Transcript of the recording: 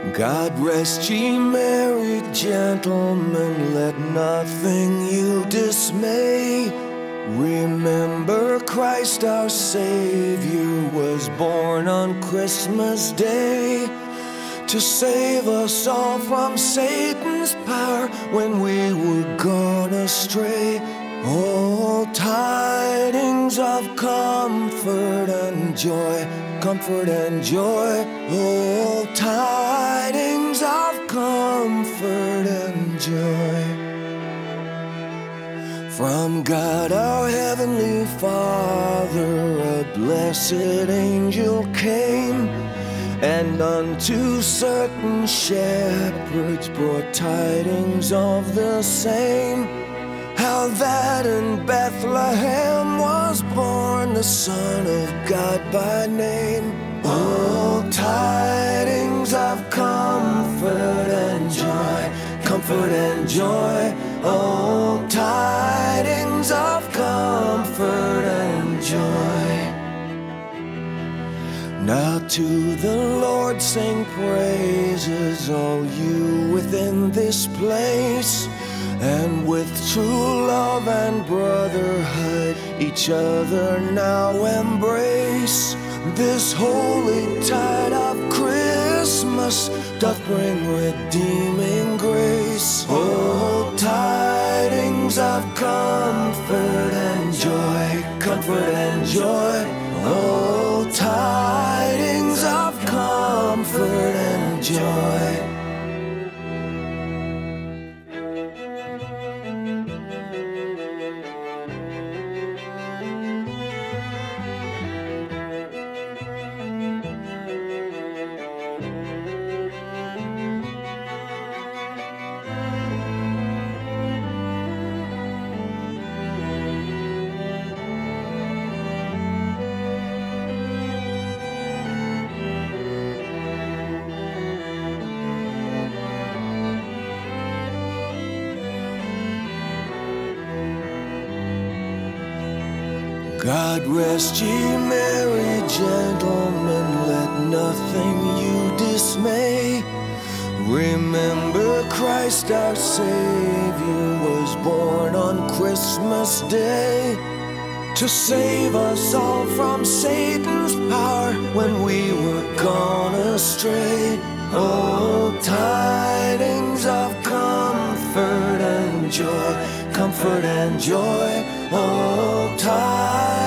God rest ye merry gentlemen, let nothing you dismay. Remember Christ our Savior was born on Christmas Day to save us all from Satan's power when we were gone astray. Oh, tidings of comfort and joy, comfort and joy. Oh, tidings of comfort and joy. From God our heavenly Father, a blessed angel came, and unto certain shepherds brought tidings of the same, how that in Bethlehem was born the Son of God by name. Oh, tidings of comfort and joy, comfort and joy. Oh, tidings of comfort and joy. Now to the Lord sing praises, all you within this place, and with true love and brotherhood each other now embrace. This holy tide of Christmas doth bring redeeming grace. Oh, tidings of comfort and joy, comfort and joy. Oh, tidings of comfort and joy. God rest ye merry gentlemen, let nothing you dismay. Remember Christ our Savior was born on Christmas Day to save us all from Satan's power when we were gone astray. Oh, tidings of comfort and joy, comfort and joy. Oh, tidings